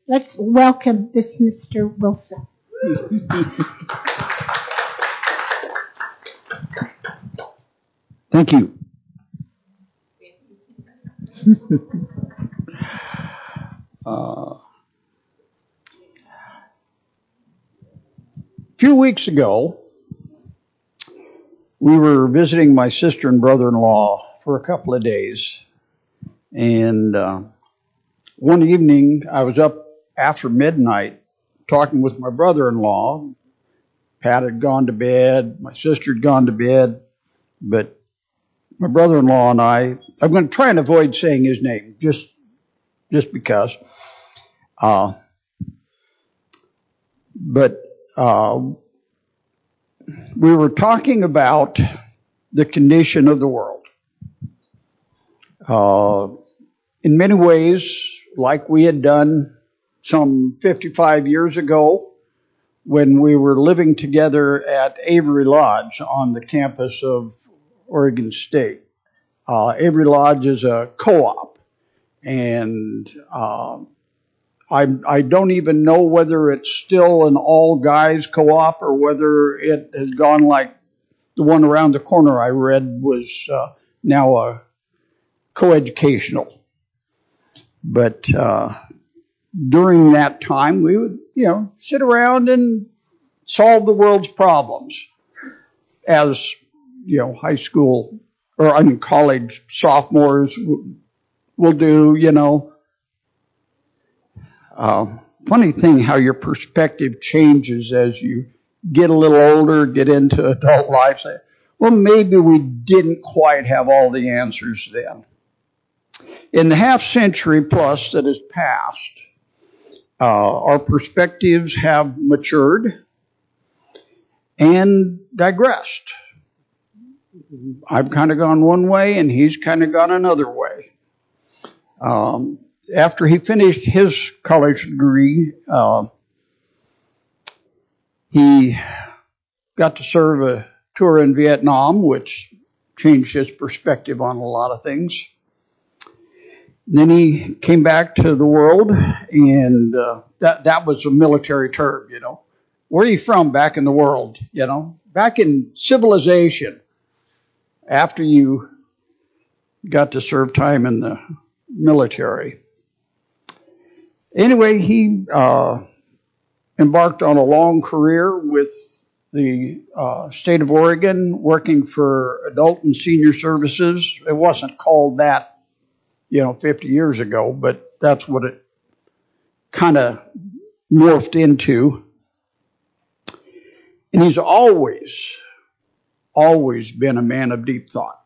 Let's welcome this Mr. Wilson. Thank you. A few weeks ago, we were visiting my sister and brother-in-law for a couple of days. And one evening, I was up after midnight talking with my brother-in-law. Pat had gone to bed, my sister had gone to bed, but my brother-in-law and I'm going to try and avoid saying his name, just because. But we were talking about the condition of the world. In many ways, like we had done some 55 years ago when we were living together at Avery Lodge on the campus of Oregon State. Avery Lodge is a co-op, and I don't even know whether it's still an all-guys co-op or whether it has gone like the one around the corner I read was now a coeducational. But during that time, we would, sit around and solve the world's problems as, high school or college sophomores will do, Funny thing how your perspective changes as you get a little older, get into adult life. Say, well, maybe we didn't quite have all the answers then. In the half century plus that has passed, our perspectives have matured and digressed. I've kind of gone one way and he's kind of gone another way. After he finished his college degree, he got to serve a tour in Vietnam, which changed his perspective on a lot of things. Then he came back to the world, and that was a military term, Where are you from back in the world, Back in civilization, after you got to serve time in the military. Anyway, he embarked on a long career with the state of Oregon, working for adult and senior services. It wasn't called that 50 years ago, but that's what it kind of morphed into. And he's always been a man of deep thought.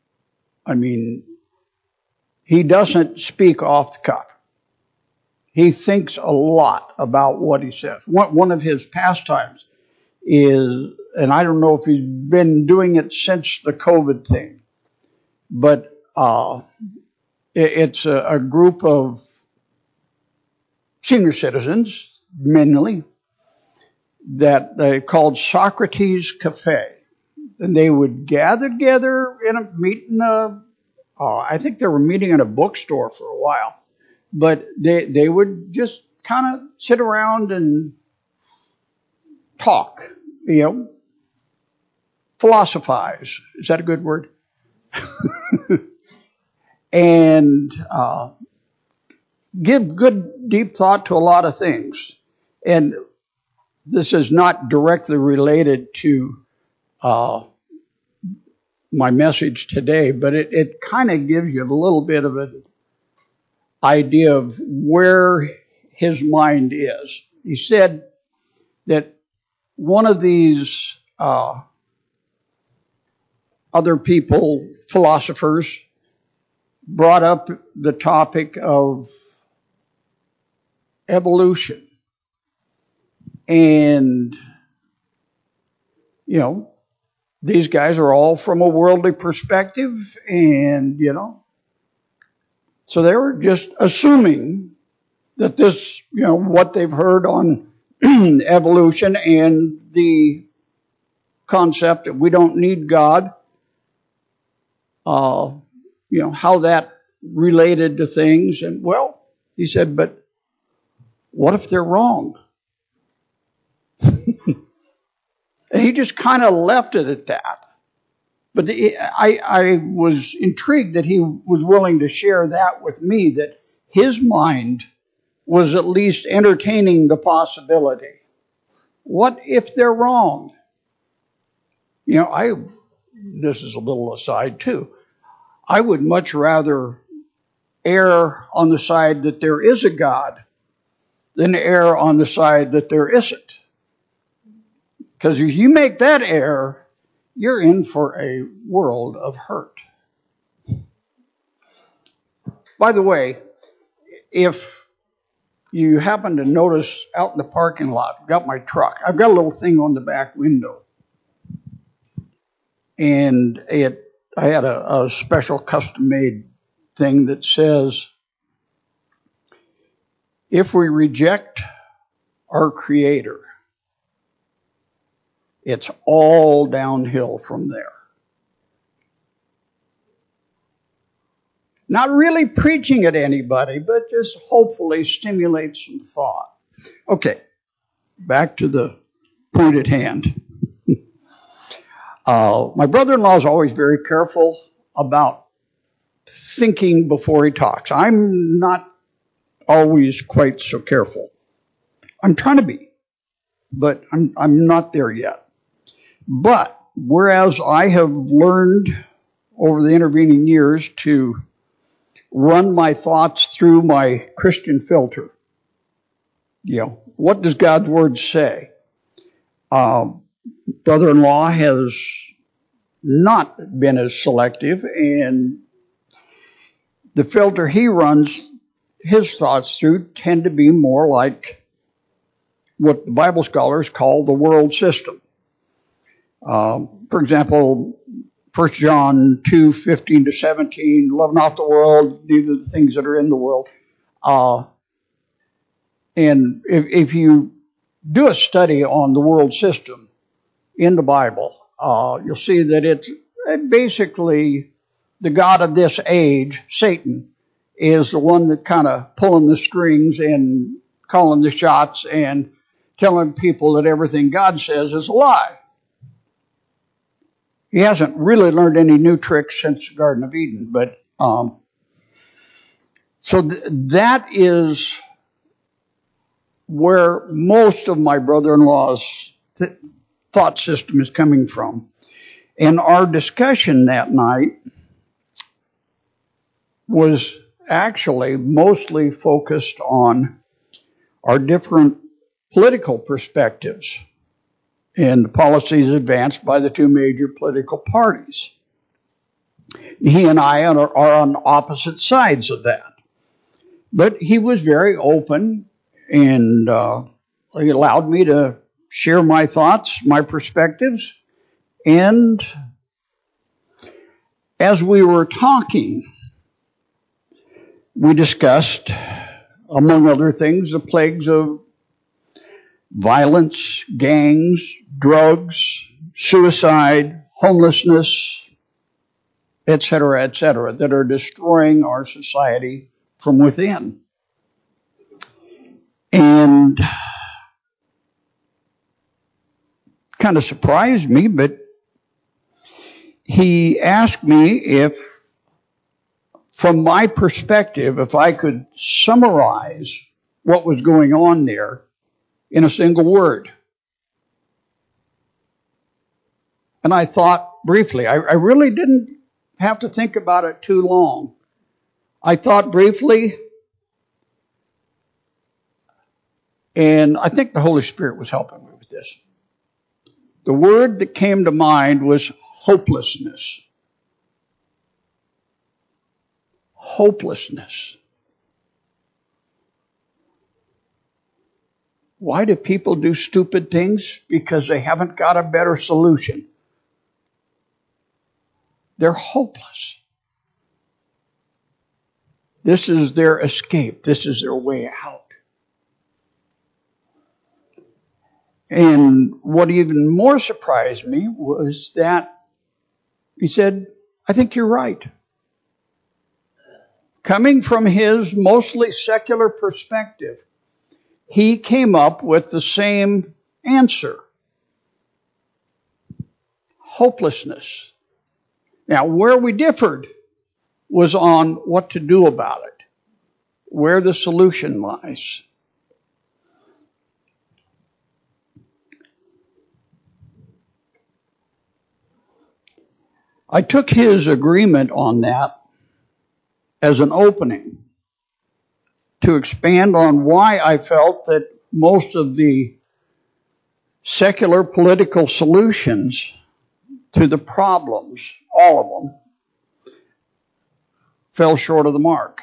He doesn't speak off the cuff. He thinks a lot about what he says. One of his pastimes is, and I don't know if he's been doing it since the COVID thing, but it's a group of senior citizens, mainly, that they called Socrates Cafe. And they would gather together in a meeting. I think they were meeting in a bookstore for a while. But they would just kind of sit around and talk, philosophize. Is that a good word? And give good, deep thought to a lot of things. And this is not directly related to my message today, but it kind of gives you a little bit of an idea of where his mind is. He said that one of these other people, philosophers, brought up the topic of evolution. And, these guys are all from a worldly perspective, and, so they were just assuming that this, what they've heard on evolution and the concept that we don't need God, how that related to things. And, he said, but What if they're wrong? And he just kind of left it at that. But I was intrigued that he was willing to share that with me, that his mind was at least entertaining the possibility. What if they're wrong? You know, this is a little aside too. I would much rather err on the side that there is a God than err on the side that there isn't. Because if you make that error, you're in for a world of hurt. By the way, if you happen to notice out in the parking lot, I've got my truck. I've got a little thing on the back window. And I had a special custom-made thing that says, if we reject our Creator, it's all downhill from there. Not really preaching at anybody, but just hopefully stimulate some thought. Okay, back to the point at hand. My brother-in-law is always very careful about thinking before he talks. I'm not always quite so careful. I'm trying to be, but I'm not there yet. But whereas I have learned over the intervening years to run my thoughts through my Christian filter, what does God's Word say? Brother-in-law has not been as selective, and the filter he runs his thoughts through tend to be more like what the Bible scholars call the world system. For example, 1 John 2:15-17, love not the world, neither the things that are in the world. And if you do a study on the world system in the Bible, you'll see that it's basically the god of this age, Satan, is the one that kind of pulling the strings and calling the shots and telling people that everything God says is a lie. He hasn't really learned any new tricks since the Garden of Eden, but so that is where most of my brother-in-law's thought system is coming from. And our discussion that night was actually mostly focused on our different political perspectives and the policies advanced by the two major political parties. He and I are on opposite sides of that. But he was very open, and he allowed me to share my thoughts, my perspectives. And as we were talking, we discussed, among other things, the plagues of violence, gangs, drugs, suicide, homelessness, etc., that are destroying our society from within. And kind of surprised me, but he asked me if, from my perspective, if I could summarize what was going on there in a single word. And I thought briefly. I really didn't have to think about it too long. I thought briefly, and I think the Holy Spirit was helping me with this. The word that came to mind was hopelessness. Hopelessness. Why do people do stupid things? Because they haven't got a better solution. They're hopeless. This is their escape. This is their way out. And what even more surprised me was that he said, I think you're right. Coming from his mostly secular perspective, he came up with the same answer. Hopelessness. Now, where we differed was on what to do about it, where the solution lies. I took his agreement on that as an opening to expand on why I felt that most of the secular political solutions to the problems, all of them, fell short of the mark.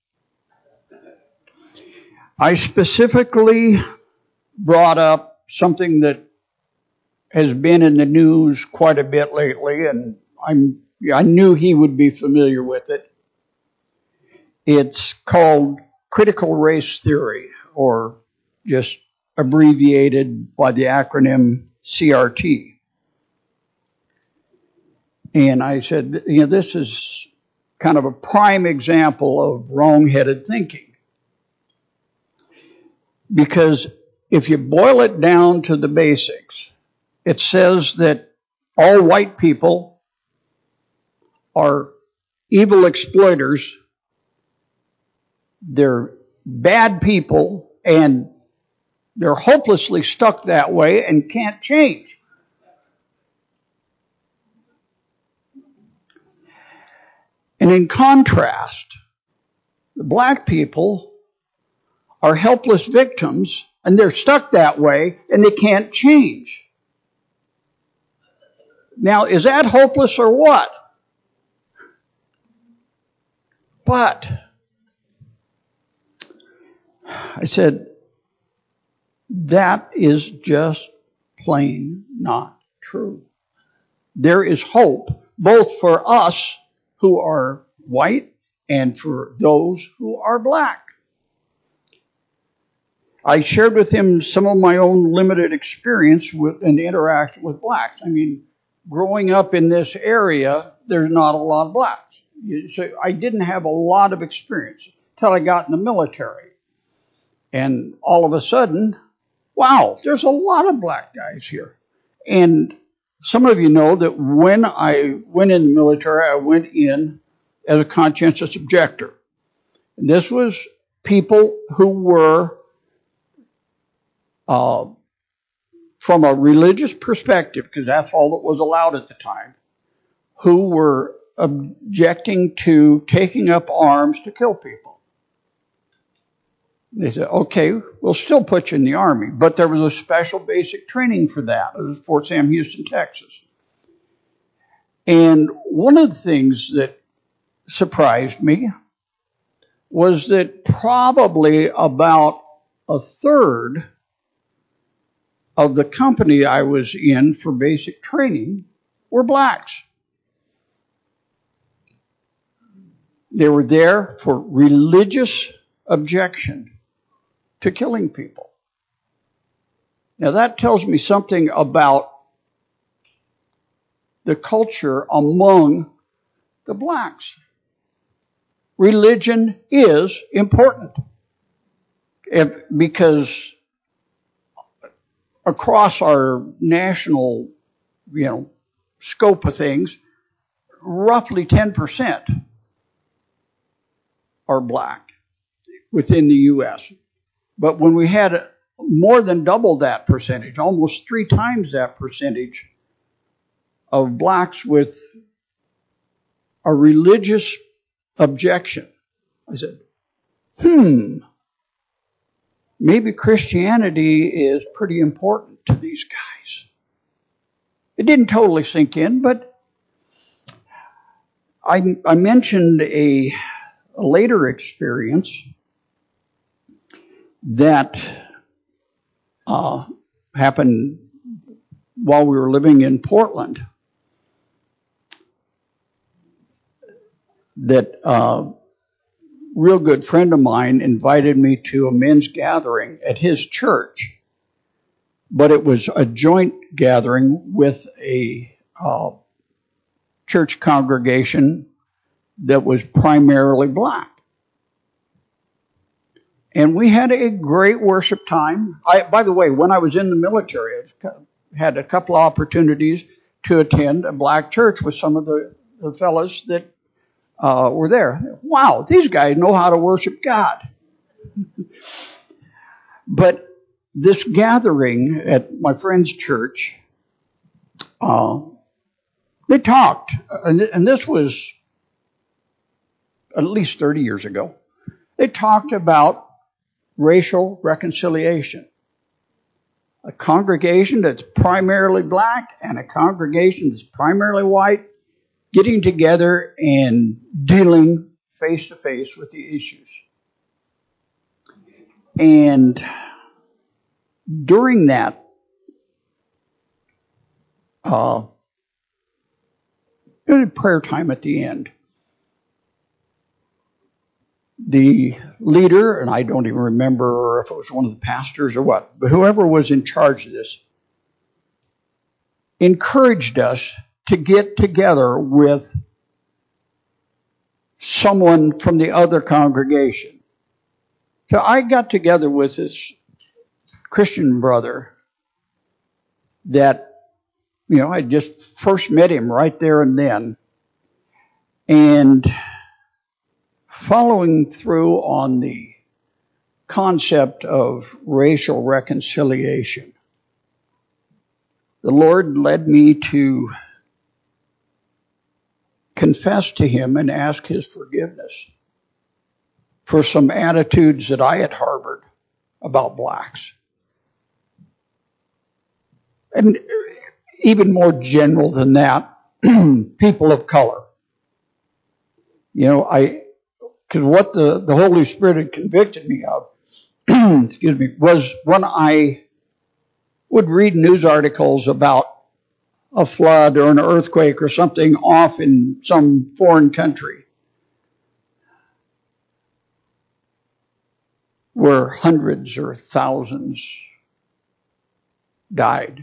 I specifically brought up something that has been in the news quite a bit lately, and I knew he would be familiar with it. It's called critical race theory, or just abbreviated by the acronym CRT. And I said, this is kind of a prime example of wrong-headed thinking. Because if you boil it down to the basics, it says that all white people are evil exploiters, they're bad people, and they're hopelessly stuck that way and can't change. And in contrast, the black people are helpless victims, and they're stuck that way, and they can't change. Now, is that hopeless or what? But I said, that is just plain not true. There is hope, both for us who are white and for those who are black. I shared with him some of my own limited experience with an interaction with blacks. I mean, growing up in this area, there's not a lot of blacks. So I didn't have a lot of experience until I got in the military. And all of a sudden, wow, there's a lot of black guys here. And some of you know that when I went in the military, I went in as a conscientious objector. And this was people who were, from a religious perspective, because that's all that was allowed at the time, who were objecting to taking up arms to kill people. They said, okay, we'll still put you in the Army, but there was a special basic training for that. It was Fort Sam Houston, Texas. And one of the things that surprised me was that probably about a third of the company I was in for basic training were blacks. They were there for religious objection to killing people. Now that tells me something about the culture among the blacks. Religion is important because across our national, scope of things, roughly 10% are black within the U.S. But when we had more than double that percentage, almost 3 times that percentage of blacks with a religious objection, I said, maybe Christianity is pretty important to these guys. It didn't totally sink in, but I mentioned a later experience that happened while we were living in Portland. That real good friend of mine invited me to a men's gathering at his church, but it was a joint gathering with a church congregation that was primarily black. And we had a great worship time. By the way, when I was in the military, I had a couple of opportunities to attend a black church with some of the fellas that were there. Wow, these guys know how to worship God. But this gathering at my friend's church, they talked, and this was at least 30 years ago. They talked about racial reconciliation. A congregation that's primarily black and a congregation that's primarily white getting together and dealing face to face with the issues. And during that, it was prayer time at the end. The leader, and I don't even remember if it was one of the pastors or what, but whoever was in charge of this, encouraged us to get together with someone from the other congregation. So I got together with this Christian brother that, I just first met him right there and then. And following through on the concept of racial reconciliation, the Lord led me to confess to him and ask his forgiveness for some attitudes that I had harbored about blacks. And even more general than that, people of color. Because what the Holy Spirit had convicted me of, was when I would read news articles about a flood or an earthquake or something off in some foreign country where hundreds or thousands died.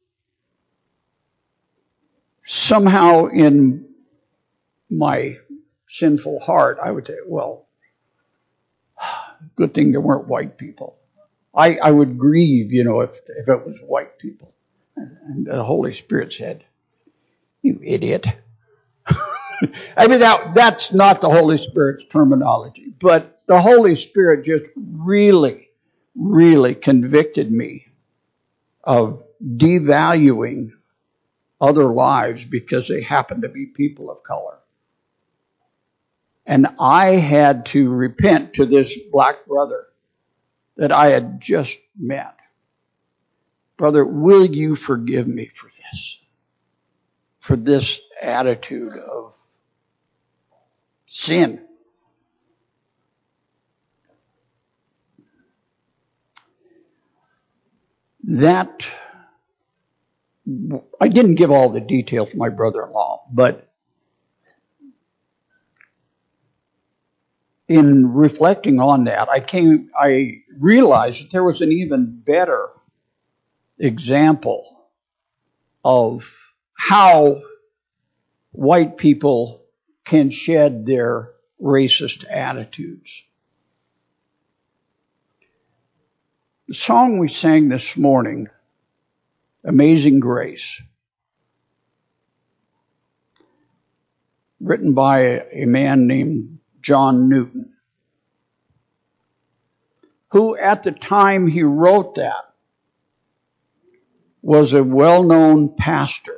Somehow in my sinful heart, I would say, well, good thing there weren't white people. I would grieve, if it was white people. And the Holy Spirit said, you idiot. I mean, that's not the Holy Spirit's terminology, but the Holy Spirit just really, really convicted me of devaluing other lives because they happen to be people of color. And I had to repent to this black brother that I had just met. Brother, will you forgive me for this? For this attitude of sin. That, I didn't give all the details to my brother-in-law, but in reflecting on that, I realized that there was an even better example of how white people can shed their racist attitudes. The song we sang this morning, Amazing Grace, written by a man named John Newton, who at the time he wrote that was a well-known pastor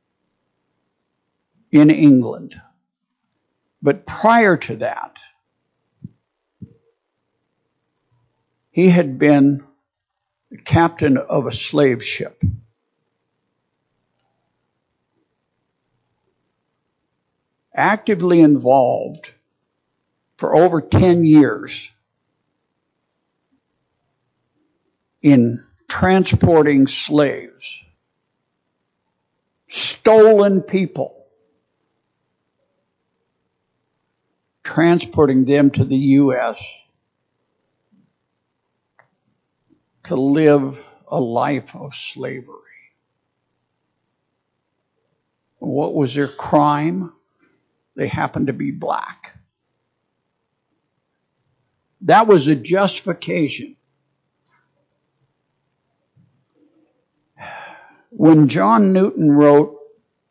in England. But prior to that, he had been the captain of a slave ship. Actively involved for over 10 years in transporting slaves, stolen people, transporting them to the U.S. to live a life of slavery. What was their crime? They happened to be black. That was a justification. When John Newton wrote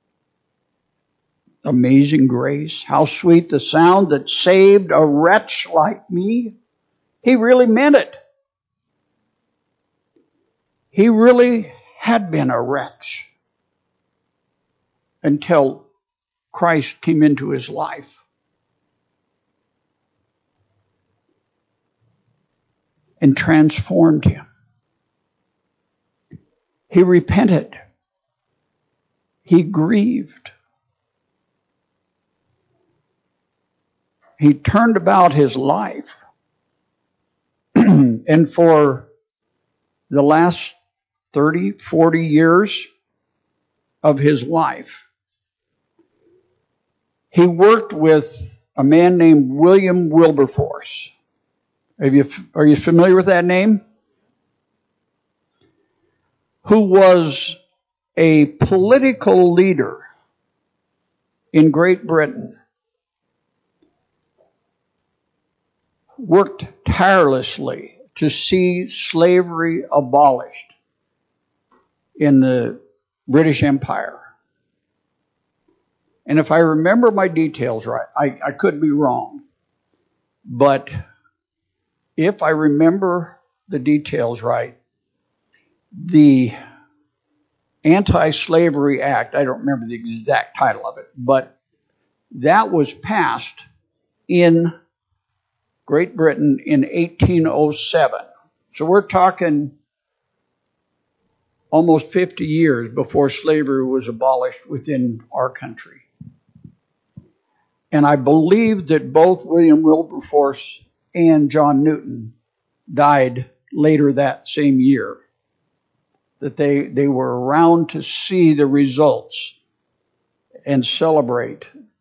Amazing Grace, how sweet the sound that saved a wretch like me, he really meant it. He really had been a wretch until Christ came into his life. And transformed him. He repented. He grieved. He turned about his life. And for the last 30, 40 years of his life, he worked with a man named William Wilberforce. Are you familiar with that name? Who was a political leader in Great Britain. Worked tirelessly to see slavery abolished in the British Empire. And if I remember my details right, I could be wrong, but if I remember the details right, the Anti-Slavery Act, I don't remember the exact title of it, but that was passed in Great Britain in 1807. So we're talking almost 50 years before slavery was abolished within our country. And I believe that both William Wilberforce and John Newton died later that same year. That they were around to see the results and celebrate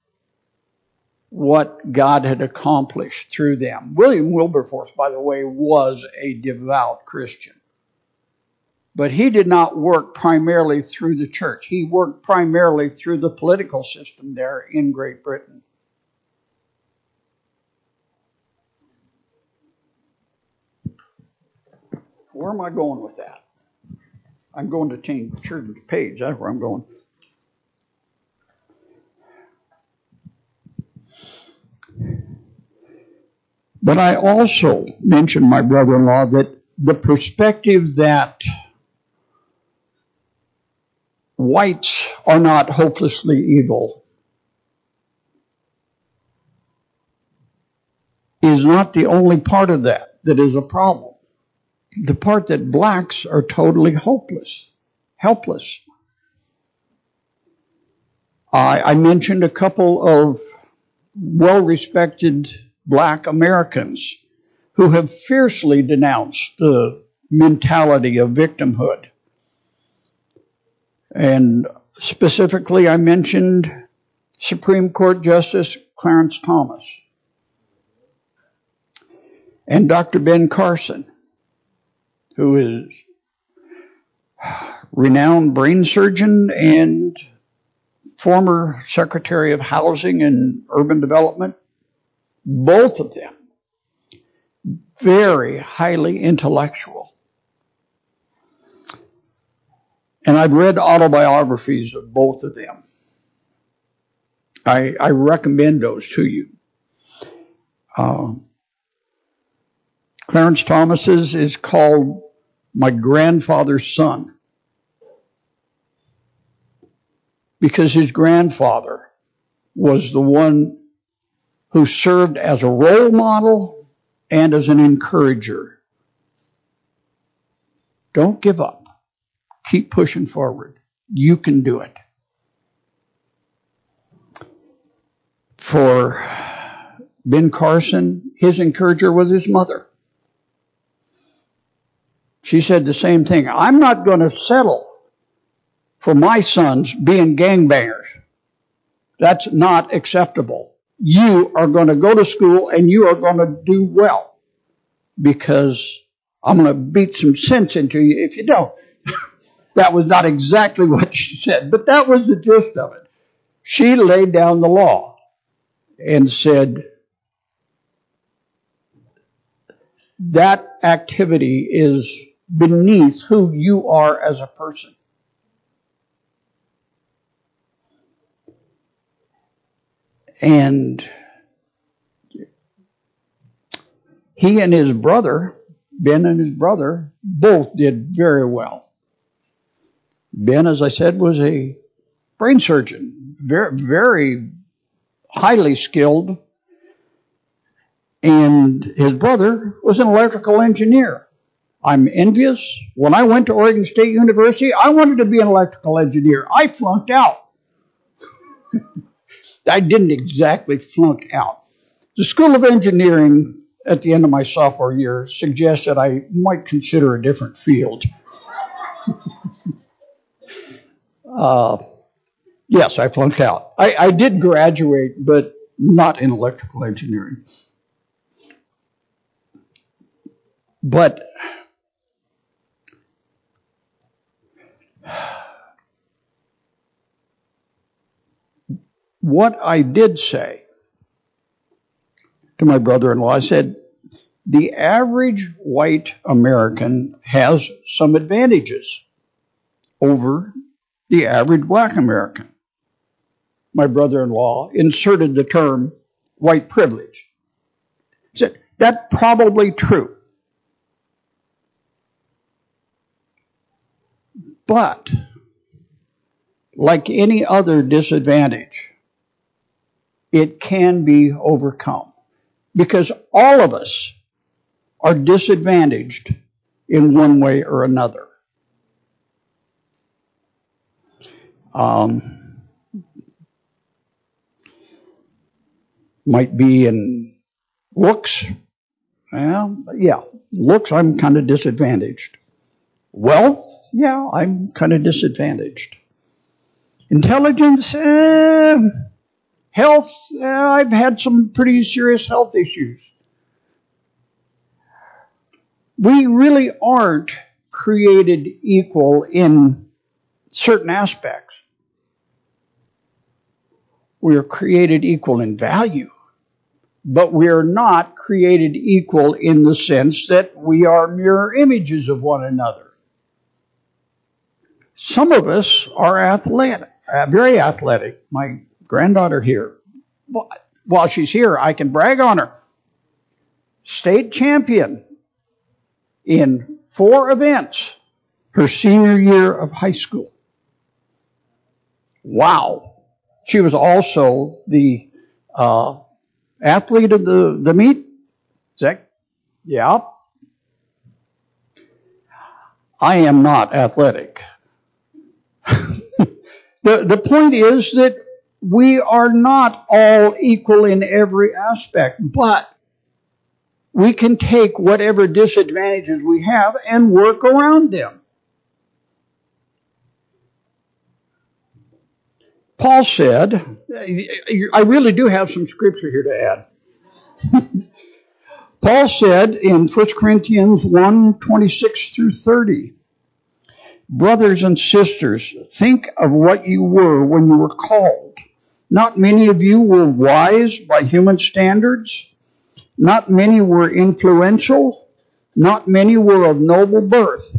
what God had accomplished through them. William Wilberforce, by the way, was a devout Christian. But he did not work primarily through the church. He worked primarily through the political system there in Great Britain. Where am I going with that? I'm going to turn the page. That's where I'm going. But I also mentioned, my brother-in-law, that the perspective that whites are not hopelessly evil is not the only part of that is a problem. The part that blacks are totally helpless. I mentioned a couple of well-respected black Americans who have fiercely denounced the mentality of victimhood. And specifically, I mentioned Supreme Court Justice Clarence Thomas and Dr. Ben Carson, who is renowned brain surgeon and former Secretary of Housing and Urban Development. Both of them very highly intellectual. And I've read autobiographies of both of them. I recommend those to you. Clarence Thomas's is called My Grandfather's Son, because his grandfather was the one who served as a role model and as an encourager. Don't give up. Keep pushing forward. You can do it. For Ben Carson, his encourager was his mother. She said the same thing. I'm not going to settle for my sons being gangbangers. That's not acceptable. You are going to go to school and you are going to do well, because I'm going to beat some sense into you if you don't. That was not exactly what she said, but that was the gist of it. She laid down the law and said, that activity is beneath who you are as a person. And he and his brother, Ben and his brother, both did very well. Ben, as I said, was a brain surgeon, very, very highly skilled. And his brother was an electrical engineer. I'm envious. When I went to Oregon State University, I wanted to be an electrical engineer. I flunked out. I didn't exactly flunk out. The School of Engineering at the end of my sophomore year suggested I might consider a different field. Yes, I flunked out. I did graduate, but not in electrical engineering. But what I did say to my brother-in-law, I said, the average white American has some advantages over the average black American. My brother-in-law inserted the term white privilege. He said, that's probably true. But, like any other disadvantage, it can be overcome. Because all of us are disadvantaged in one way or another. Might be in looks. Yeah, looks, I'm kind of disadvantaged. Wealth, yeah, I'm kind of disadvantaged. Intelligence, health, I've had some pretty serious health issues. We really aren't created equal in certain aspects. We are created equal in value, but we are not created equal in the sense that we are mirror images of one another. Some of us are athletic, very athletic. My granddaughter here, while she's here, I can brag on her. State champion in 4 events her senior year of high school. Wow. She was also the athlete of the meet. Zach? Yeah. I am not athletic. The point is that we are not all equal in every aspect, but we can take whatever disadvantages we have and work around them. Paul said, I really do have some scripture here to add. Paul said in 1 Corinthians 1:26 through 30, brothers and sisters, think of what you were when you were called. Not many of you were wise by human standards. Not many were influential. Not many were of noble birth.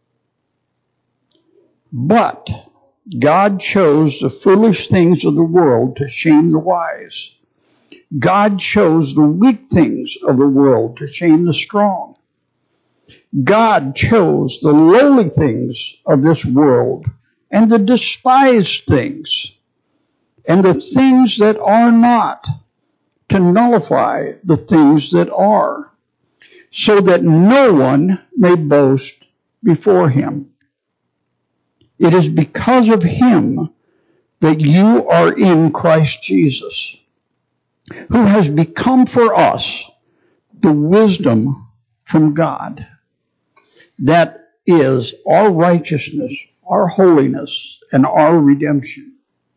But God chose the foolish things of the world to shame the wise. God chose the weak things of the world to shame the strong. God chose the lowly things of this world and the despised things and the things that are not to nullify the things that are, so that no one may boast before him. It is because of him that you are in Christ Jesus, who has become for us the wisdom from God. That is our righteousness, our holiness, and our redemption.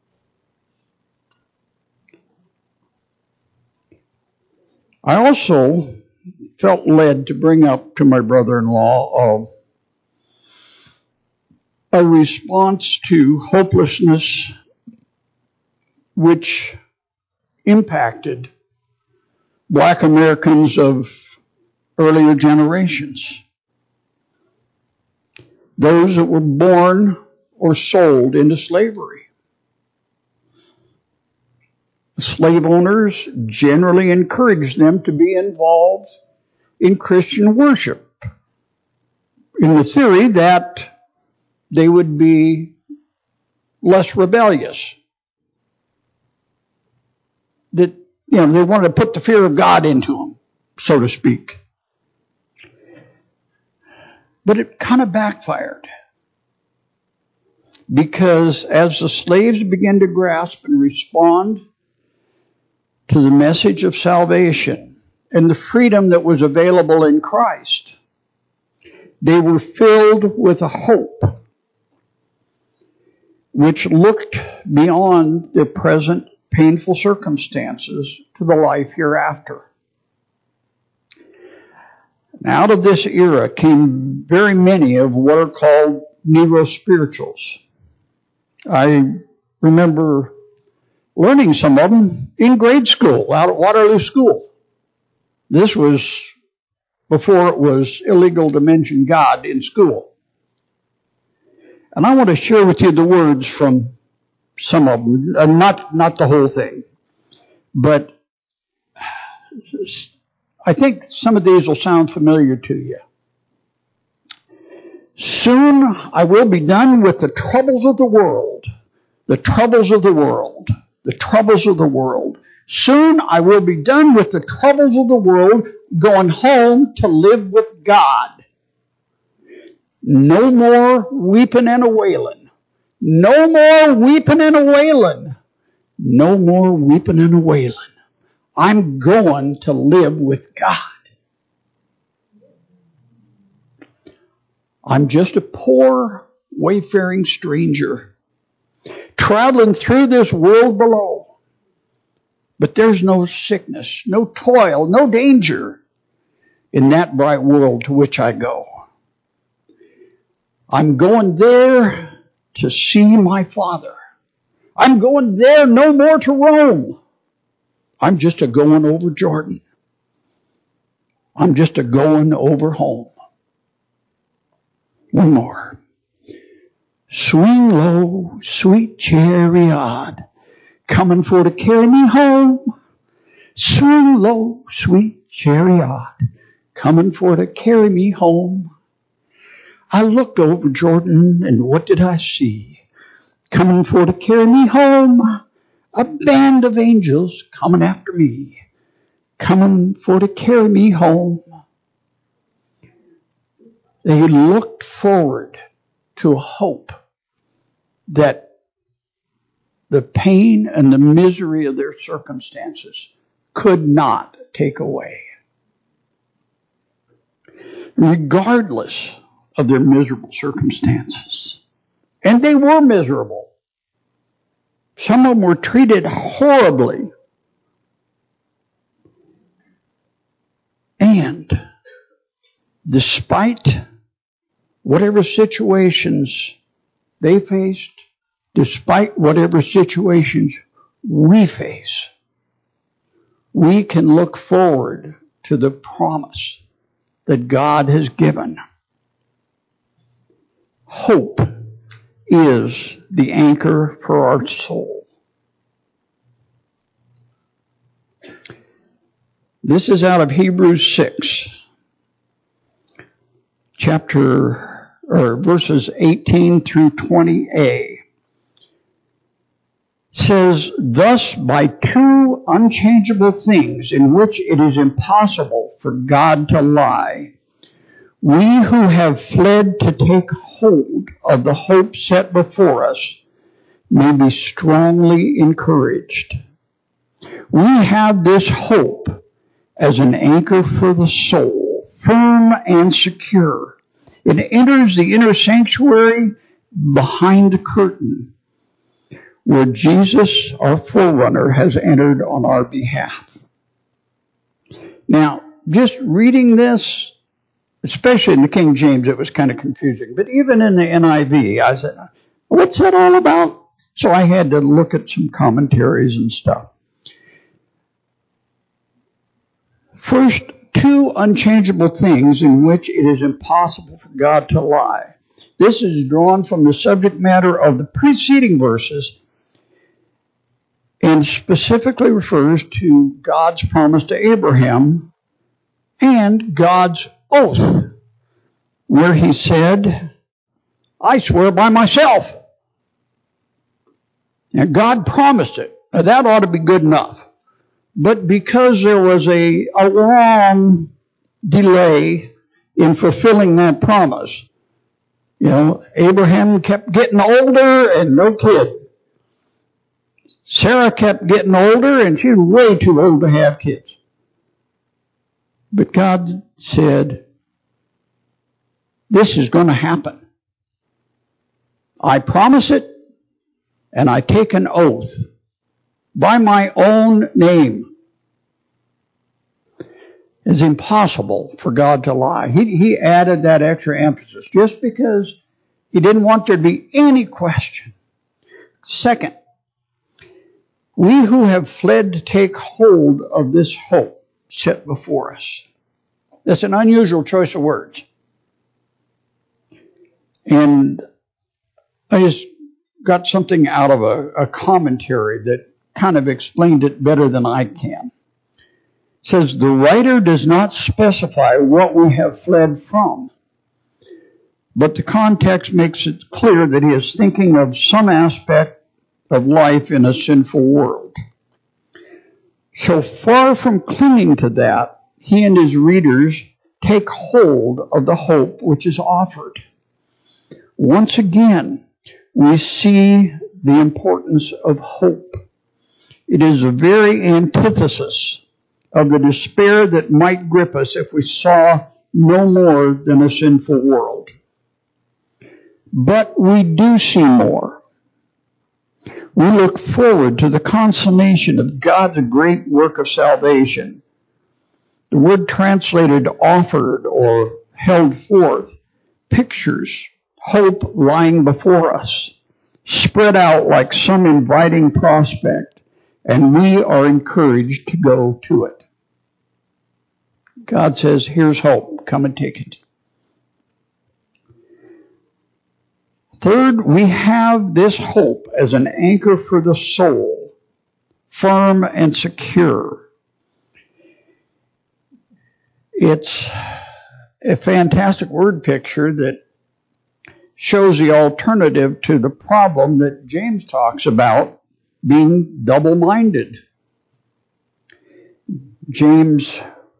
I also felt led to bring up to my brother-in-law a response to hopelessness which impacted Black Americans of earlier generations. Those that were born or sold into slavery. Slave owners generally encouraged them to be involved in Christian worship, in the theory that they would be less rebellious. That, they wanted to put the fear of God into them, so to speak. But it kind of backfired. Because as the slaves began to grasp and respond to the message of salvation and the freedom that was available in Christ, they were filled with a hope which looked beyond the present painful circumstances to the life hereafter. And out of this era came very many of what are called Negro spirituals. I remember learning some of them in grade school, out at Waterloo School. This was before it was illegal to mention God in school. And I want to share with you the words from some of them, not the whole thing, but I think some of these will sound familiar to you. Soon I will be done with the troubles of the world, the troubles of the world, the troubles of the world. Soon I will be done with the troubles of the world, going home to live with God. No more weeping and a wailing. No more weeping and a wailing. No more weeping and a wailing. I'm going to live with God. I'm just a poor, wayfaring stranger, traveling through this world below. But there's no sickness, no toil, no danger in that bright world to which I go. I'm going there to see my Father. I'm going there no more to roam. I'm just a going over Jordan. I'm just a going over home. One more. Swing low, sweet chariot, coming for to carry me home. Swing low, sweet chariot, coming for to carry me home. I looked over Jordan, and what did I see? Coming for to carry me home. A band of angels coming after me, coming for to carry me home. They looked forward to a hope that the pain and the misery of their circumstances could not take away. Regardless of their miserable circumstances. And they were miserable. Some of them were treated horribly. And despite whatever situations they faced, despite whatever situations we face, we can look forward to the promise that God has given. Hope is the anchor for our soul. This is out of Hebrews 6, verses 18 through 20a. It says, thus by two unchangeable things in which it is impossible for God to lie, we who have fled to take hold of the hope set before us may be strongly encouraged. We have this hope as an anchor for the soul, firm and secure. It enters the inner sanctuary behind the curtain, where Jesus, our forerunner, has entered on our behalf. Now, just reading this, especially in the King James, it was kind of confusing. But even in the NIV, I said, what's that all about? So I had to look at some commentaries and stuff. First, two unchangeable things in which it is impossible for God to lie. This is drawn from the subject matter of the preceding verses and specifically refers to God's promise to Abraham and God's oath, where he said, I swear by myself. Now, God promised it. Now, that ought to be good enough. But because there was a long delay in fulfilling that promise, Abraham kept getting older and no kid. Sarah kept getting older and she was way too old to have kids. But God said, this is going to happen. I promise it, and I take an oath by my own name. It's impossible for God to lie. He added that extra emphasis just because he didn't want there to be any question. Second, we who have fled to take hold of this hope set before us. That's an unusual choice of words. And I just got something out of a commentary that kind of explained it better than I can. It says, the writer does not specify what we have fled from, but the context makes it clear that he is thinking of some aspect of life in a sinful world. So far from clinging to that, he and his readers take hold of the hope which is offered. Once again, we see the importance of hope. It is the very antithesis of the despair that might grip us if we saw no more than a sinful world. But we do see more. We look forward to the consummation of God's great work of salvation. The word translated offered or held forth pictures hope lying before us, spread out like some inviting prospect, and we are encouraged to go to it. God says, here's hope. Come and take it. Third, we have this hope as an anchor for the soul, firm and secure. It's a fantastic word picture that shows the alternative to the problem that James talks about, being double-minded. James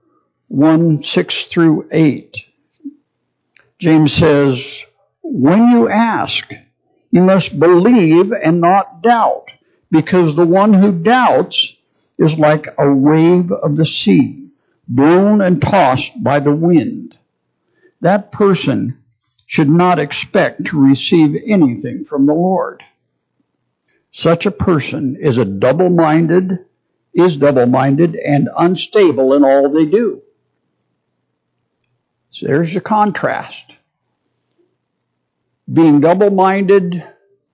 1:6-8. James says, when you ask, you must believe and not doubt, because the one who doubts is like a wave of the sea, blown and tossed by the wind. That person should not expect to receive anything from the Lord. Such a person is double-minded and unstable in all they do. So there's the contrast. Being double-minded,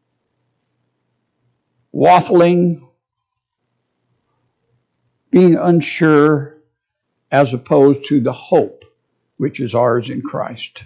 waffling, being unsure, as opposed to the hope which is ours in Christ.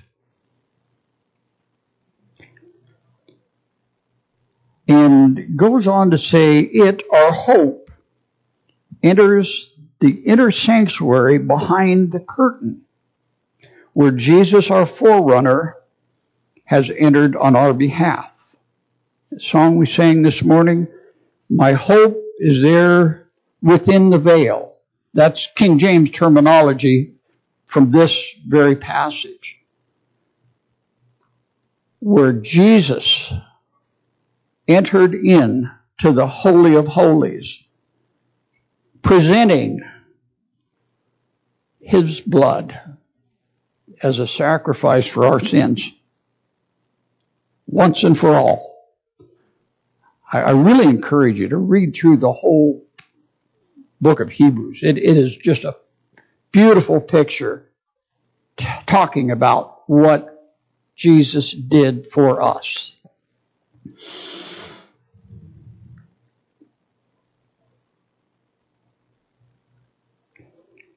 And goes on to say, our hope, enters the inner sanctuary behind the curtain, where Jesus, our forerunner, has entered on our behalf. The song we sang this morning, my hope is there within the veil. That's King James terminology from this very passage, where Jesus entered in to the Holy of Holies, presenting his blood as a sacrifice for our sins, once and for all. I really encourage you to read through the whole book of Hebrews. It is just a beautiful picture talking about what Jesus did for us.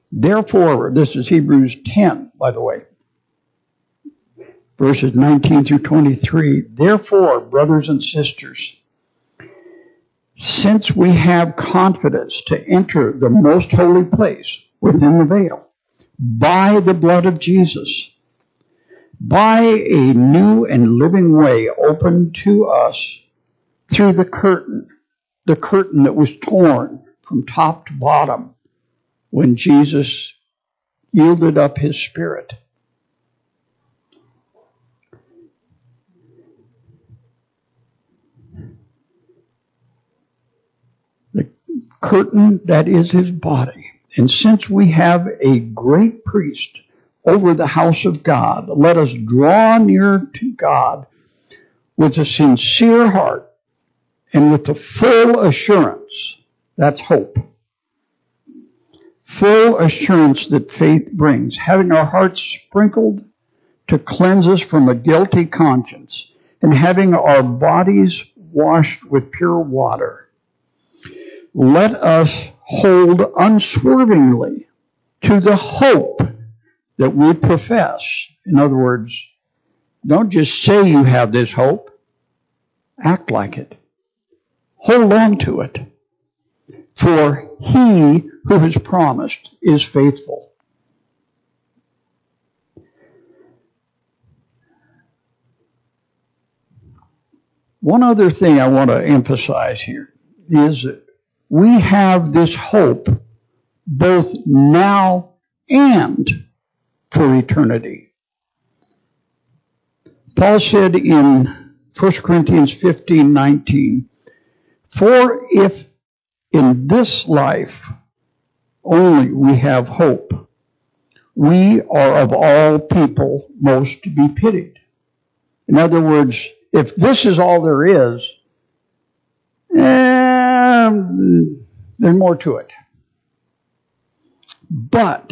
Therefore, this is Hebrews 10, by the way, verses 19 through 23. Therefore, brothers and sisters, since we have confidence to enter the most holy place within the veil by the blood of Jesus, by a new and living way opened to us through the curtain that was torn from top to bottom when Jesus yielded up his spirit. The curtain that is his body. And since we have a great priest over the house of God, let us draw near to God with a sincere heart and with the full assurance, that's hope, full assurance that faith brings, having our hearts sprinkled to cleanse us from a guilty conscience, and having our bodies washed with pure water. Let us hold unswervingly to the hope that we profess. In other words, don't just say you have this hope. Act like it. Hold on to it. For he who has promised is faithful. One other thing I want to emphasize here is that we have this hope both now and for eternity. Paul said in 1 Corinthians 15:19, for if in this life only we have hope, we are of all people most to be pitied. In other words, if this is all there is, there's more to it. But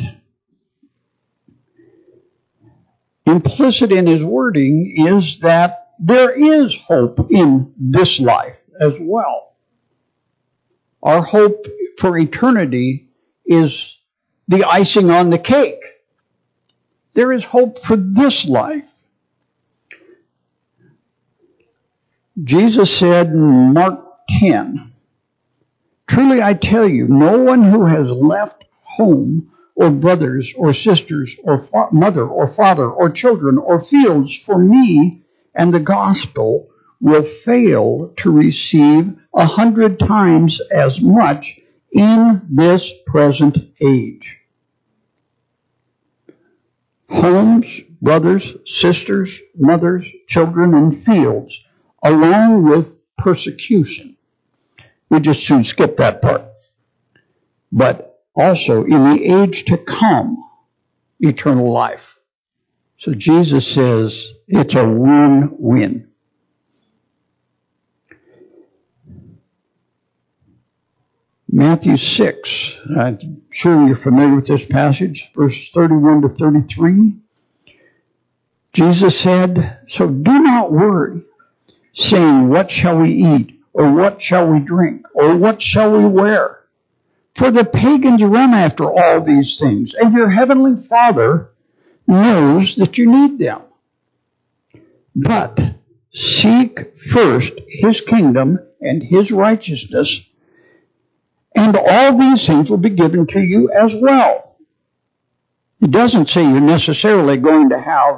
implicit in his wording is that there is hope in this life as well. Our hope for eternity is the icing on the cake. There is hope for this life. Jesus said in Mark 10, truly I tell you, no one who has left home or brothers or sisters or mother or father or children or fields for me and the gospel will fail to receive 100 times as much in this present age. Homes, brothers, sisters, mothers, children, and fields, along with persecution. We just soon skip that part. But also in the age to come, eternal life. So Jesus says it's a win-win. Matthew 6, I'm sure you're familiar with this passage, verses 31 to 33. Jesus said, so do not worry, saying, what shall we eat, or what shall we drink, or what shall we wear? For the pagans run after all these things, and your heavenly Father knows that you need them. But seek first his kingdom and his righteousness, and all these things will be given to you as well. It doesn't say you're necessarily going to have,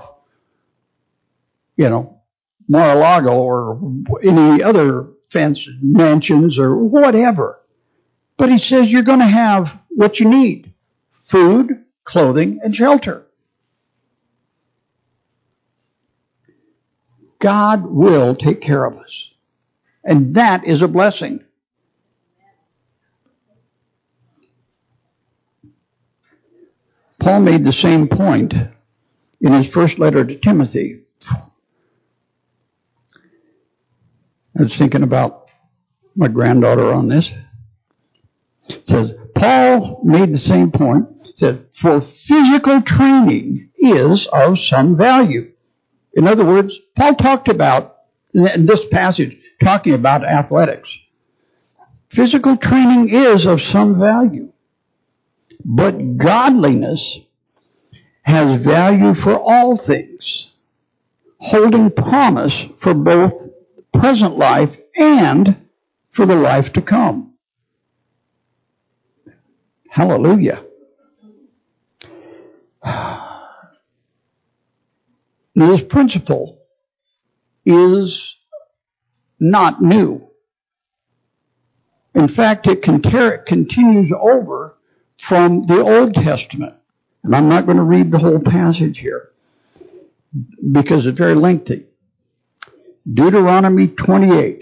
Mar-a-Lago or any other fancy mansions or whatever. But he says you're going to have what you need: food, clothing, and shelter. God will take care of us. And that is a blessing. Paul made the same point in his first letter to Timothy. I was thinking about my granddaughter on this. It says, Paul made the same point. It said, for physical training is of some value. In other words, Paul talked about, in this passage, talking about athletics. Physical training is of some value. But godliness has value for all things, holding promise for both present life and for the life to come. Hallelujah. This principle is not new. In fact, it continues over from the Old Testament. And I'm not going to read the whole passage here because it's very lengthy. Deuteronomy 28.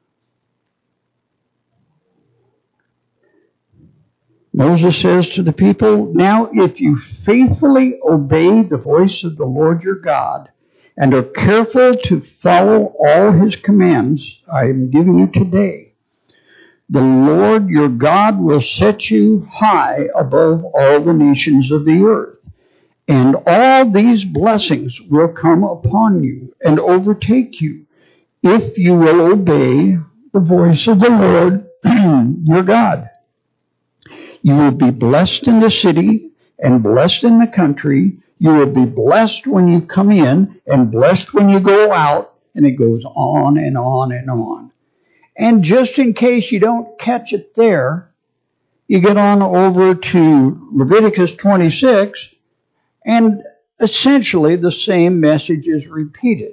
Moses says to the people, "Now if you faithfully obey the voice of the Lord your God and are careful to follow all his commands I am giving you today, the Lord your God will set you high above all the nations of the earth. And all these blessings will come upon you and overtake you if you will obey the voice of the Lord your God. You will be blessed in the city and blessed in the country. You will be blessed when you come in and blessed when you go out." And it goes on and on and on. And just in case you don't catch it there, you get on over to Leviticus 26, and essentially the same message is repeated.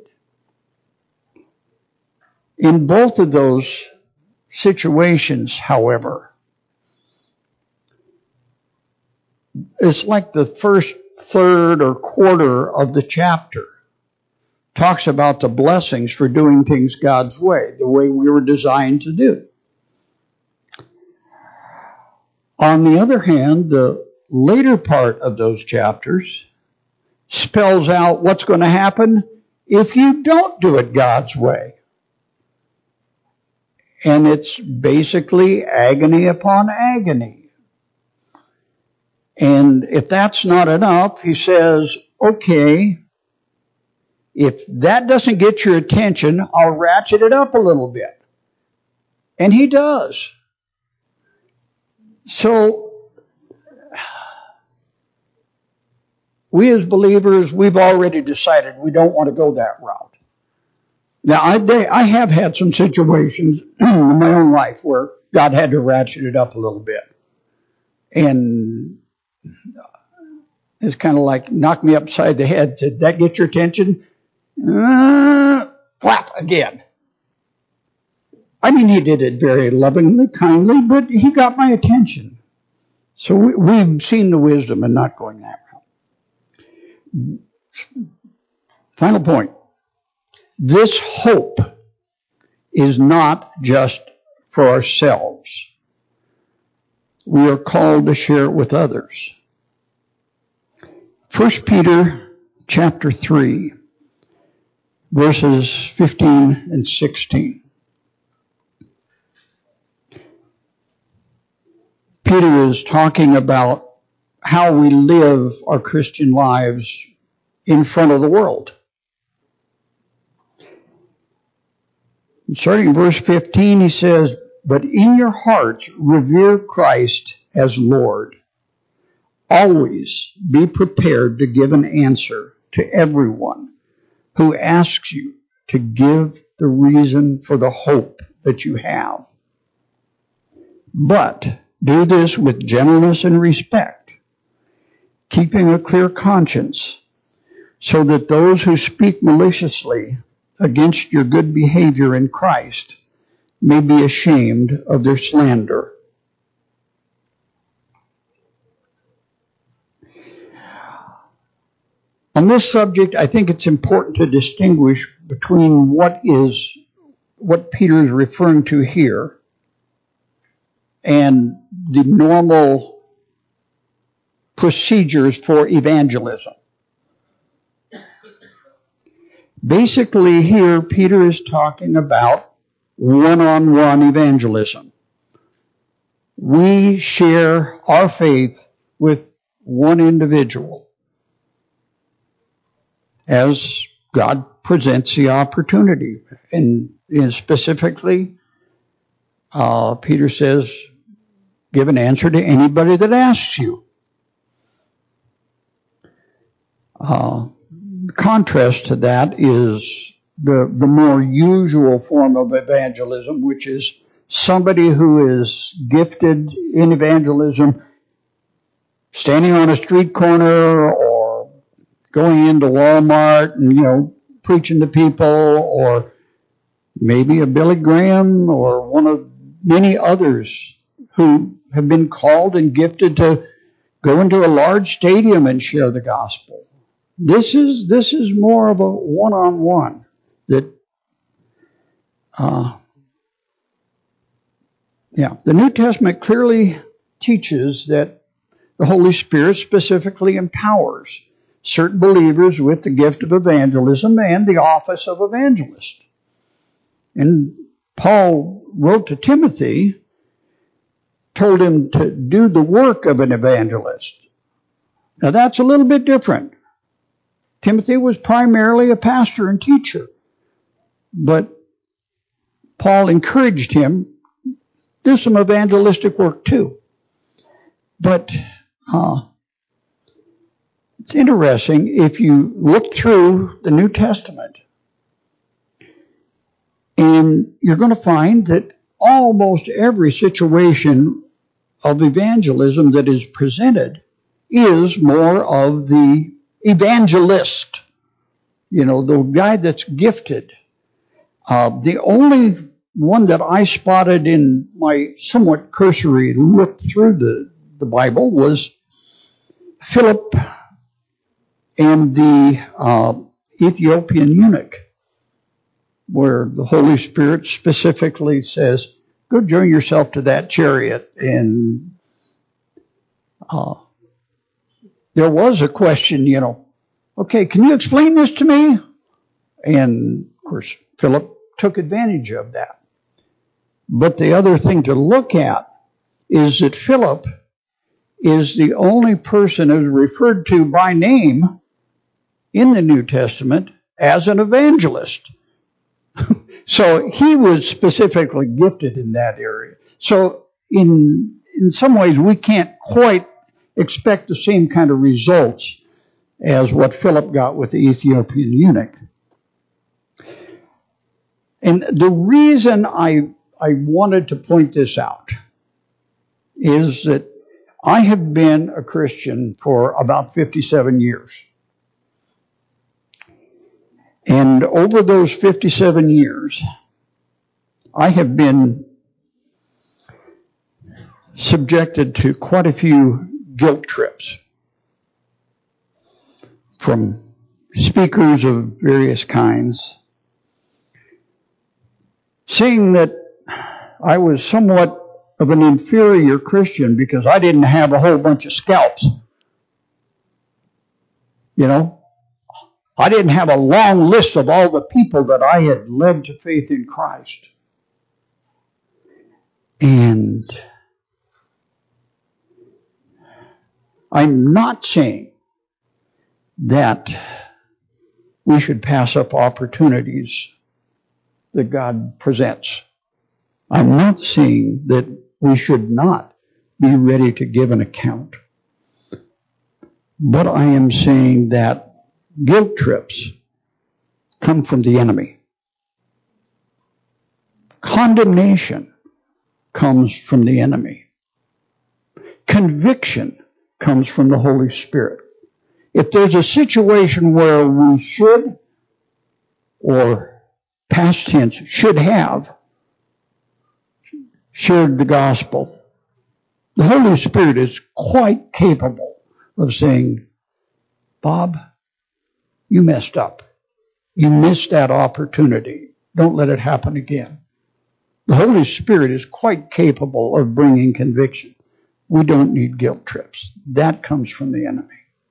In both of those situations, however, it's like the first third or quarter of the chapter talks about the blessings for doing things God's way, the way we were designed to do. On the other hand, the later part of those chapters spells out what's going to happen if you don't do it God's way. And it's basically agony upon agony. And if that's not enough, he says, okay, if that doesn't get your attention, I'll ratchet it up a little bit. And he does. So, we as believers, we've already decided we don't want to go that route. Now, I have had some situations in my own life where God had to ratchet it up a little bit. And it's kind of like knock me upside the head. Did that get your attention? Clap again. I mean, he did it very lovingly, kindly, but he got my attention. So we've seen the wisdom in not going that route. Final point. This hope is not just for ourselves. We are called to share it with others. 1 Peter chapter 3, verses 15 and 16. Peter is talking about how we live our Christian lives in front of the world. Starting in verse 15, he says, "But in your hearts revere Christ as Lord. Always be prepared to give an answer to everyone who asks you to give the reason for the hope that you have. But do this with gentleness and respect, keeping a clear conscience, so that those who speak maliciously against your good behavior in Christ may be ashamed of their slander." On this subject, I think it's important to distinguish between what Peter is referring to here and the normal procedures for evangelism. Basically, here, Peter is talking about one-on-one evangelism. We share our faith with one individual as God presents the opportunity. And specifically, Peter says, give an answer to anybody that asks you Contrast to that is the more usual form of evangelism, which is somebody who is gifted in evangelism, standing on a street corner or going into Walmart and, preaching to people, or maybe a Billy Graham or one of many others who have been called and gifted to go into a large stadium and share the gospel. This is more of a one-on-one that, the New Testament clearly teaches that the Holy Spirit specifically empowers certain believers with the gift of evangelism and the office of evangelist. And Paul wrote to Timothy, told him to do the work of an evangelist. Now that's a little bit different. Timothy was primarily a pastor and teacher, but Paul encouraged him to do some evangelistic work too. But it's interesting, if you look through the New Testament, and you're going to find that almost every situation of evangelism that is presented is more of the evangelist, the guy that's gifted. The only one that I spotted in my somewhat cursory look through the Bible was Philip and the Ethiopian eunuch, where the Holy Spirit specifically says, go join yourself to that chariot. And there was a question, okay, can you explain this to me? And, of course, Philip took advantage of that. But the other thing to look at is that Philip is the only person who's referred to by name in the New Testament as an evangelist. So he was specifically gifted in that area. So in some ways, we can't quite expect the same kind of results as what Philip got with the Ethiopian eunuch. And the reason I wanted to point this out is that I have been a Christian for about 57 years. And over those 57 years, I have been subjected to quite a few guilt trips from speakers of various kinds, seeing that I was somewhat of an inferior Christian because I didn't have a whole bunch of scalps. I didn't have a long list of all the people that I had led to faith in Christ. And I'm not saying that we should pass up opportunities that God presents. I'm not saying that we should not be ready to give an account. But I am saying that guilt trips come from the enemy. Condemnation comes from the enemy. Conviction comes from the Holy Spirit. If there's a situation where we should, or past tense, should have shared the gospel, the Holy Spirit is quite capable of saying, Bob, you messed up. You missed that opportunity. Don't let it happen again. The Holy Spirit is quite capable of bringing conviction. We don't need guilt trips. That comes from the enemy.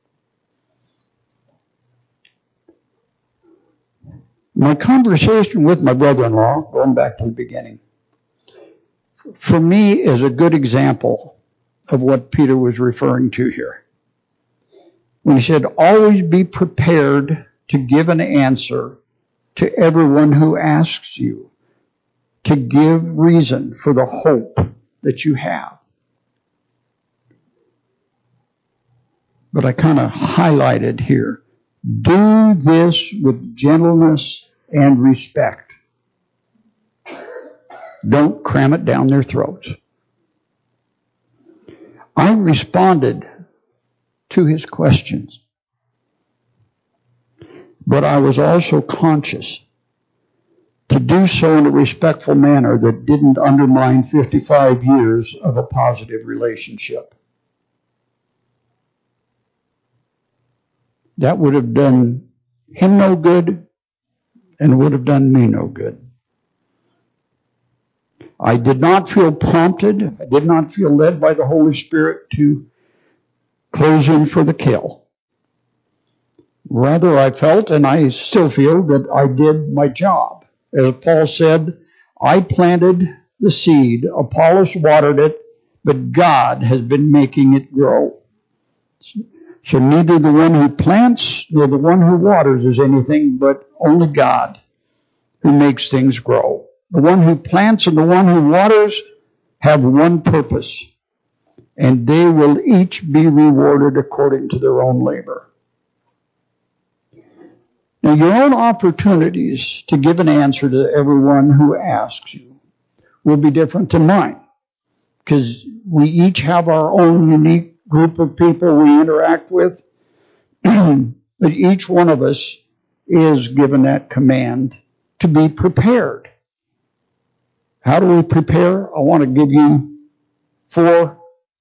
My conversation with my brother-in-law, going back to the beginning, for me is a good example of what Peter was referring to here. When he said, always be prepared to give an answer to everyone who asks you, to give reason for the hope that you have. But I kind of highlighted here Do this with gentleness and respect. Don't cram it down their throats. I responded to his questions, but I was also conscious to do so in a respectful manner that didn't undermine 55 years of a positive relationship. That would have done him no good and would have done me no good. I did not feel prompted. I did not feel led by the Holy Spirit to close in for the kill. Rather, I felt, and I still feel, that I did my job. As Paul said, I planted the seed, Apollos watered it, but God has been making it grow. So neither the one who plants nor the one who waters is anything, but only God who makes things grow. The one who plants and the one who waters have one purpose, and they will each be rewarded according to their own labor. Now, your own opportunities to give an answer to everyone who asks you will be different than mine, because we each have our own unique group of people we interact with, but each one of us is given that command to be prepared. How do we prepare? I want to give you four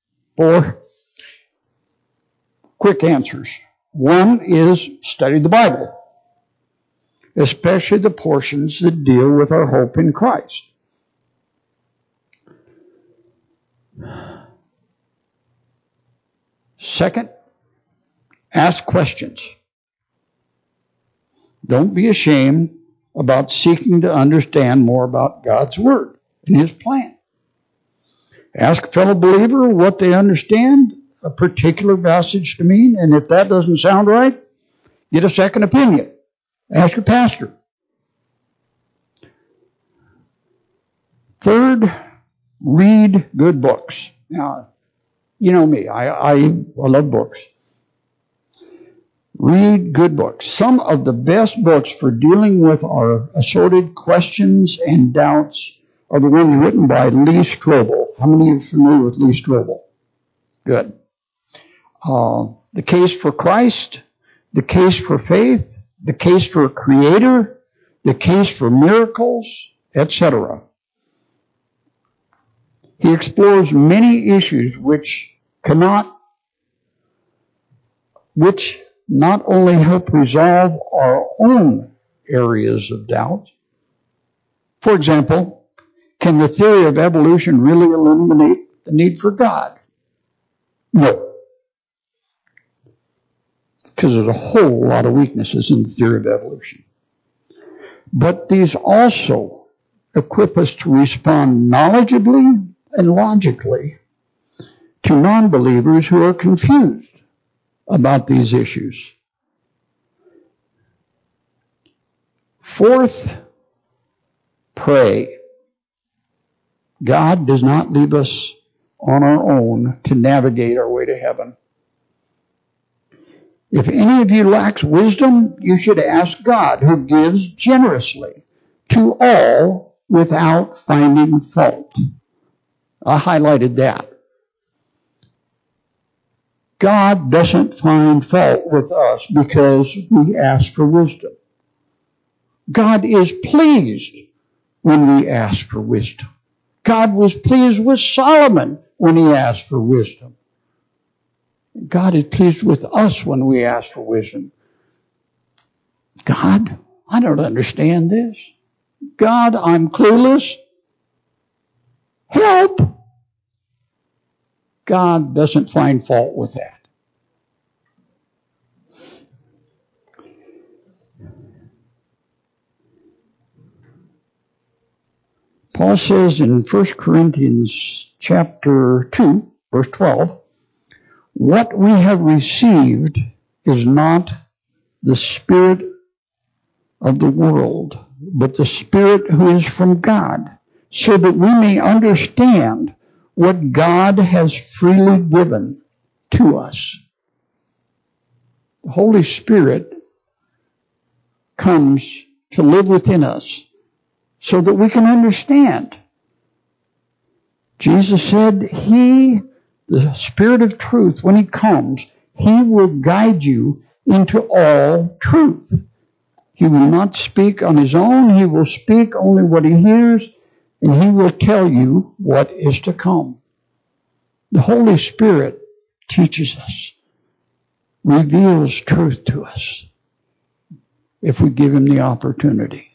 quick answers. One is study the Bible, especially the portions that deal with our hope in Christ. Second, ask questions. Don't be ashamed about seeking to understand more about God's Word and His plan. Ask a fellow believer what they understand a particular passage to mean, and if that doesn't sound right, get a second opinion. Ask your pastor. Third, read good books. Now, you know me, I love books. Read good books. Some of the best books for dealing with our assorted questions and doubts are the ones written by Lee Strobel. How many of you are familiar with Lee Strobel? Good. The Case for Christ, The Case for Faith, The Case for a Creator, The Case for Miracles, etc. He explores many issues which not only help resolve our own areas of doubt. For example, can the theory of evolution really eliminate the need for God? No. Because there's a whole lot of weaknesses in the theory of evolution. But these also equip us to respond knowledgeably and logically to non-believers who are confused about these issues. Fourth, pray. God does not leave us on our own to navigate our way to heaven. If any of you lacks wisdom, you should ask God, who gives generously to all without finding fault. I highlighted that. God doesn't find fault with us because we ask for wisdom. God is pleased when we ask for wisdom. God was pleased with Solomon when he asked for wisdom. God is pleased with us when we ask for wisdom. God, I don't understand this. God, I'm clueless. Help! God doesn't find fault with that. Paul says in 1 Corinthians chapter 2, verse 12, what we have received is not the spirit of the world, but the Spirit who is from God, so that we may understand what God has freely given to us. The Holy Spirit comes to live within us so that we can understand. Jesus said the Spirit of truth, when he comes, he will guide you into all truth. He will not speak on his own. He will speak only what he hears, and he will tell you what is to come. The Holy Spirit teaches us, reveals truth to us, if we give him the opportunity.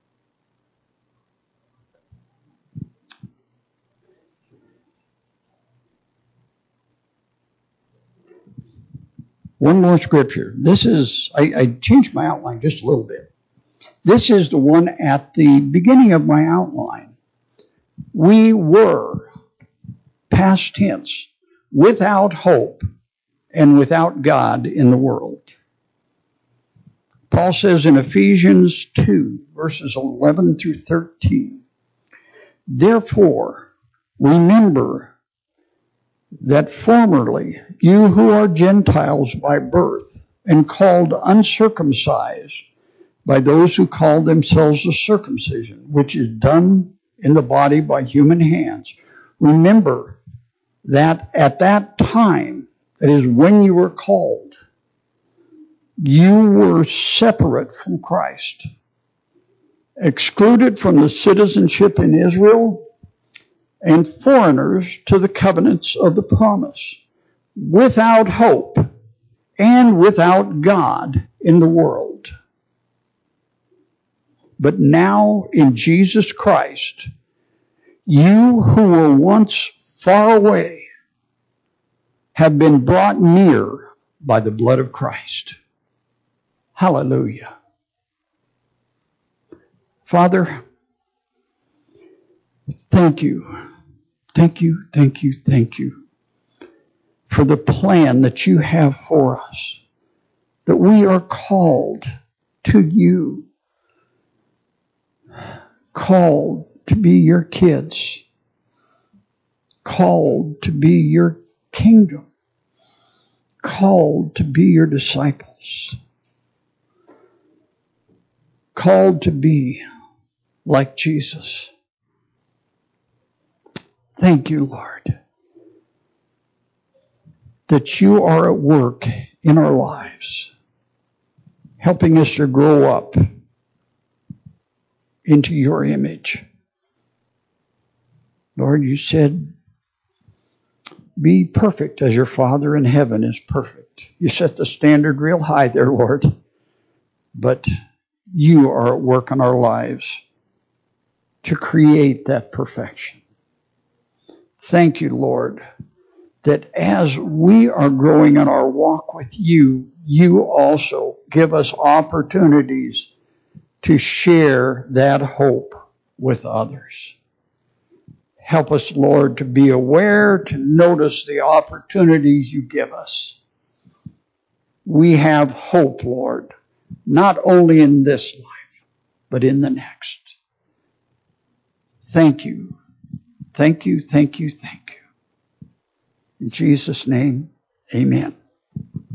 One more scripture. This is, I changed my outline just a little bit. This is the one at the beginning of my outline. We were, past tense, without hope and without God in the world. Paul says in Ephesians 2, verses 11 through 13, therefore, remember that formerly you who are Gentiles by birth and called uncircumcised by those who call themselves the circumcision, which is done in the body by human hands. Remember that at that time, that is when you were called, you were separate from Christ, excluded from the citizenship in Israel, and foreigners to the covenants of the promise, without hope and without God in the world. But now in Jesus Christ, you who were once far away have been brought near by the blood of Christ. Hallelujah. Father, thank you. Thank you, thank you, thank you for the plan that you have for us, that we are called to you, called to be your kids, called to be your kingdom, called to be your disciples, called to be like Jesus. Thank you, Lord, that you are at work in our lives, helping us to grow up into your image. Lord, you said, be perfect as your Father in heaven is perfect. You set the standard real high there, Lord, but you are at work in our lives to create that perfection. Thank you, Lord, that as we are growing in our walk with you, you also give us opportunities to share that hope with others. Help us, Lord, to be aware, to notice the opportunities you give us. We have hope, Lord, not only in this life, but in the next. Thank you. Thank you, thank you, thank you. In Jesus' name, amen.